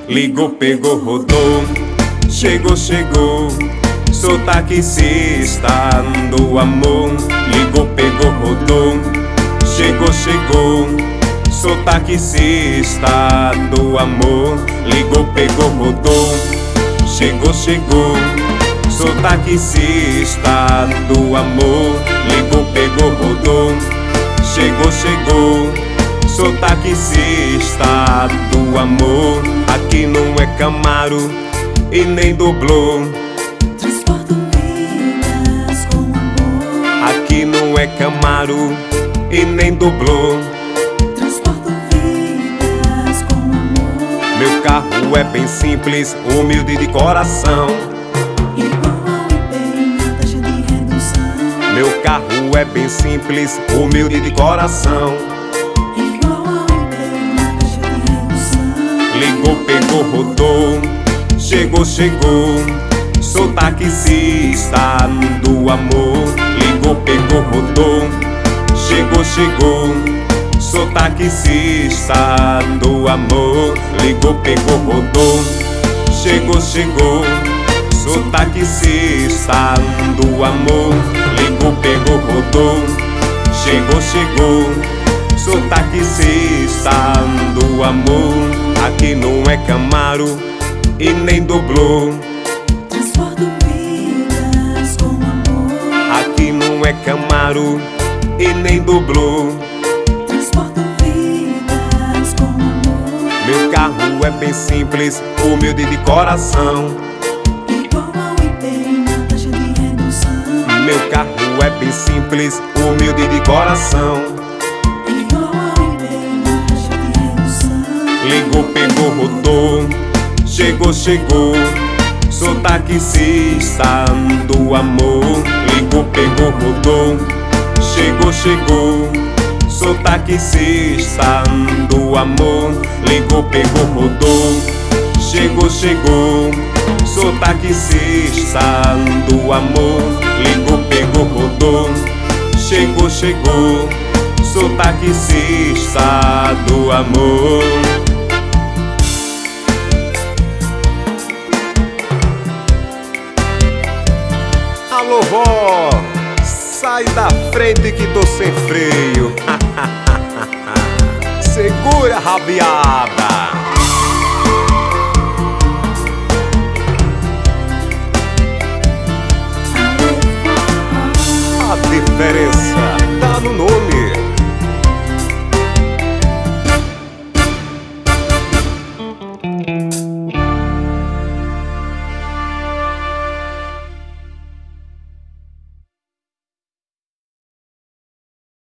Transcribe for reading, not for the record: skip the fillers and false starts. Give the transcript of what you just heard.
ligou, pegou, rodou. Chegou, chegou, sou taxista do amor. Ligou, pegou, rodou. Chegou, chegou, sou taxista do amor. Ligou, pegou, rodou. Chegou, chegou, sou taxista do amor. Ligou, pegou, rodou. Chegou, chegou, sou taxista do amor. Aqui não é Camaro e nem doblô. Transporto vidas com amor. Aqui não é Camaro e nem doblô. Transporto vidas com amor. Meu carro é bem simples, humilde de coração. Igual ao IPEI na taxa de redução. Meu carro é bem simples, humilde de coração. Igual ao IPEI na taxa de redução. Ligou, pegou, rodou. Chegou, chegou, sou taxista do amor. Ligou, pegou, rodou. Chegou, chegou, sou taxista do amor. Ligou, pegou, rodou. Chegou, chegou, sou taxista do amor. Ligou, pegou, rodou. Chegou, chegou, sou taxista do amor. Aqui não é Camaro e nem doblô. Transporto vidas com amor. Aqui não é Camaro e nem doblô. Transporto vidas com amor. Meu carro é bem simples, humilde de coração. Igual ao IPEI na taxa de redução. Meu carro é bem simples, humilde de coração. Igual ao IPEI na taxa de redução. Ligou, pegou, rodou. Chegou, chegou, sou taxista do amor. Ligou, pegou, rodou. Chegou, chegou, sou taxista do amor. Ligou, pegou, rodou. Chegou, chegou, sou taxista do amor. Ligou, pegou, rodou. Chegou, chegou, sou taxista do amor. Alô, vó, sai da frente que tô sem freio. Segura, rabiada. A diferença.